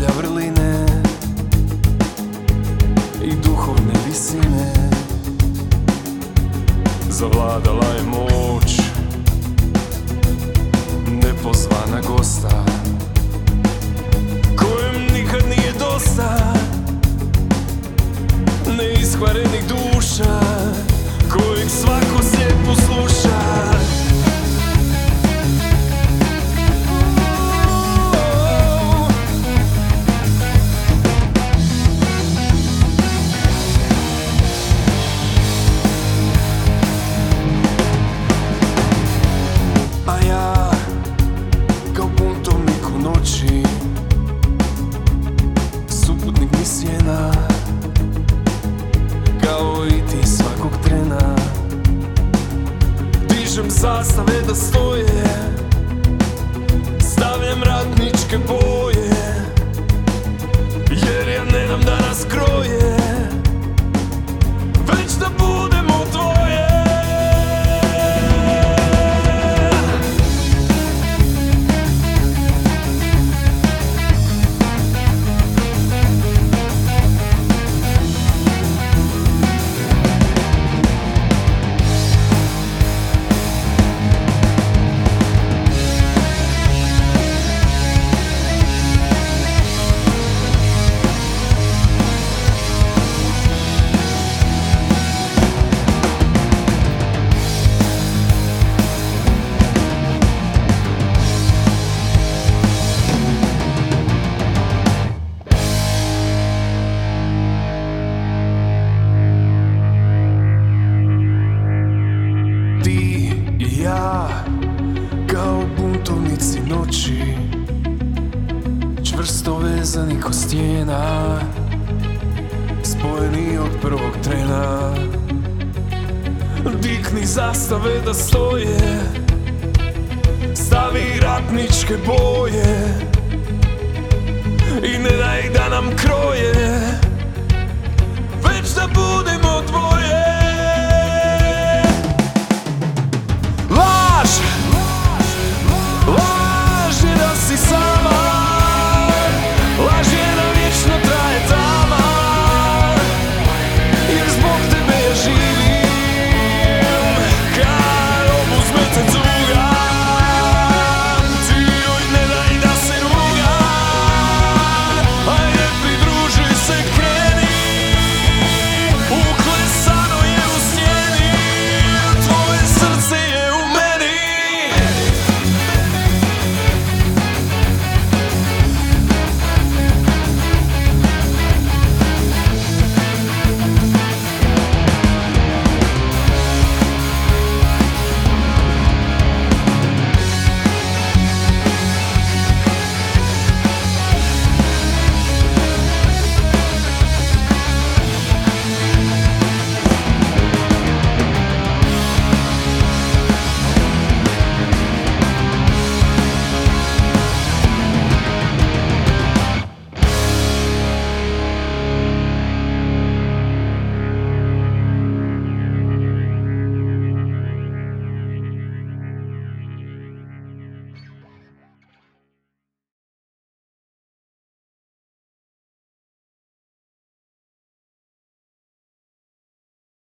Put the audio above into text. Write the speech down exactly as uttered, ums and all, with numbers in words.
polja vrline i duhovne visine. Zavladala je moć nepozvana gosta, kojem nikad nije dosta neiskvarenih duša, kojih svako slijepo sluša. A ja kao buntovnik u noći, suputnik mi sjena, kao i ti svakog trena. Dižem zastave da stoje, stavljam ratničke boje, jer ja ne dam da nas kroje, već da budemo tvoje. Ja, kao buntovnici noći, čvrsto vezani ko stijena, spojeni od prvog trena. Dikni zastave da stoje, stavi ratničke boje i ne daj da nam kroje, već da bude